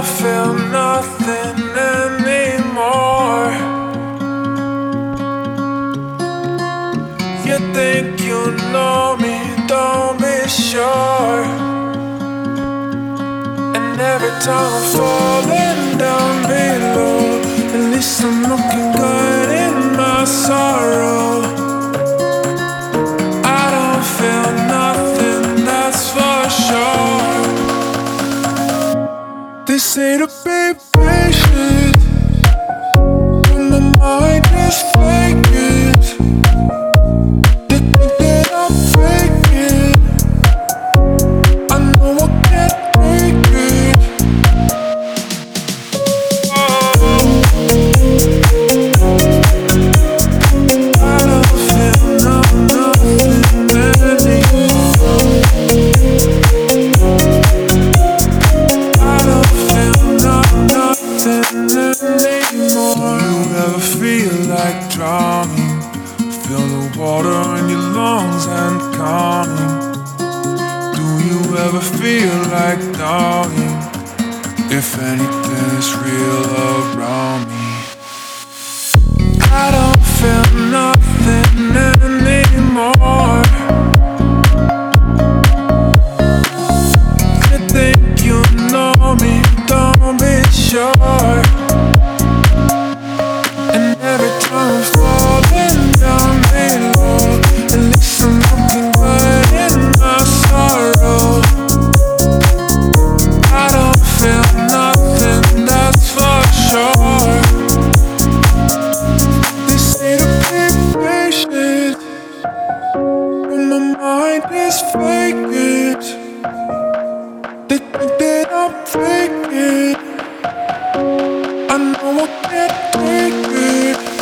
don't feel nothing anymore. You think you know me, don't be sure. And every time I'm falling down below, at least I'm looking good in my sorrow. I don't feel nothing, that's for sure. They say to be patient, but my mind just fake it. They think that I'm faking. I know I can't take it. I don't feel nothing anymore. I don't feel nothing anymore. Do you ever feel like drowning? Feel the water in your lungs and counting. Do you ever feel like doubting if anything is real around me? I don't feel nothing anymore. You think you know me, don't be sure. And every time I'm falling down below, at least I'm looking good in my sorrow. I don't feel nothing, that's for sure. They say to be patient, but my mind is faking. They think that I'm faking. I know I can't take it.